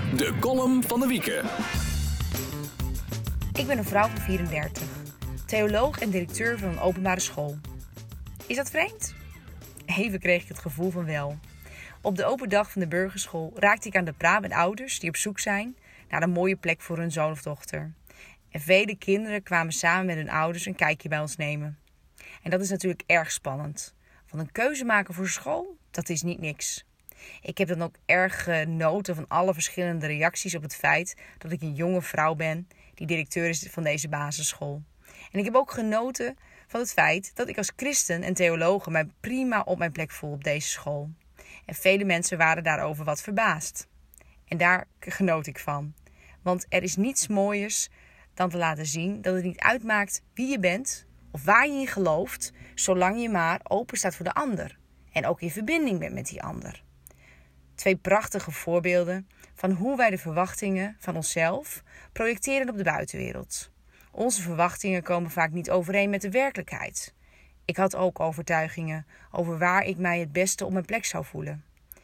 De column van de Wieke. Ik ben een vrouw van 34, theoloog en directeur van een openbare school. Is dat vreemd? Even kreeg ik het gevoel van wel. Op de open dag van de burgerschool raakte ik aan de praat met ouders die op zoek zijn naar een mooie plek voor hun zoon of dochter. En vele kinderen kwamen samen met hun ouders een kijkje bij ons nemen. En dat is natuurlijk erg spannend. Want een keuze maken voor school, dat is niet niks. Ik heb dan ook erg genoten van alle verschillende reacties op het feit dat ik een jonge vrouw ben die directeur is van deze basisschool. En ik heb ook genoten van het feit dat ik als christen en theologe mij prima op mijn plek voel op deze school. En vele mensen waren daarover wat verbaasd. En daar genoot ik van. Want er is niets mooiers dan te laten zien dat het niet uitmaakt wie je bent of waar je in gelooft, zolang je maar open staat voor de ander. En ook in verbinding bent met die ander. 2 prachtige voorbeelden van hoe wij de verwachtingen van onszelf projecteren op de buitenwereld. Onze verwachtingen komen vaak niet overeen met de werkelijkheid. Ik had ook overtuigingen over waar ik mij het beste op mijn plek zou voelen.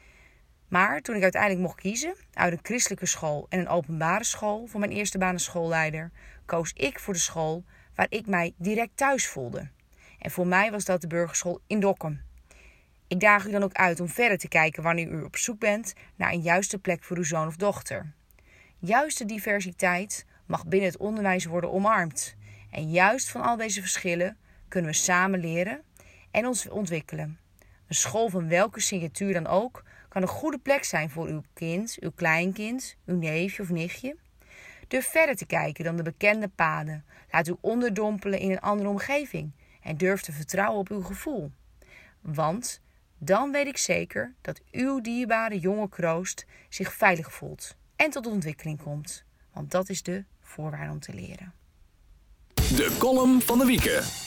Maar toen ik uiteindelijk mocht kiezen uit een christelijke school en een openbare school voor mijn eerste baan als schoolleider, koos ik voor de school waar ik mij direct thuis voelde. En voor mij was dat de burgerschool in Dokkum. Ik daag u dan ook uit om verder te kijken wanneer u op zoek bent naar een juiste plek voor uw zoon of dochter. Juiste diversiteit mag binnen het onderwijs worden omarmd. En juist van al deze verschillen kunnen we samen leren en ons ontwikkelen. Een school van welke signatuur dan ook kan een goede plek zijn voor uw kind, uw kleinkind, uw neefje of nichtje. Durf verder te kijken dan de bekende paden. Laat u onderdompelen in een andere omgeving en durf te vertrouwen op uw gevoel. Want dan weet ik zeker dat uw dierbare jonge kroost zich veilig voelt en tot ontwikkeling komt. Want dat is de voorwaarde om te leren. De column van de Wieke.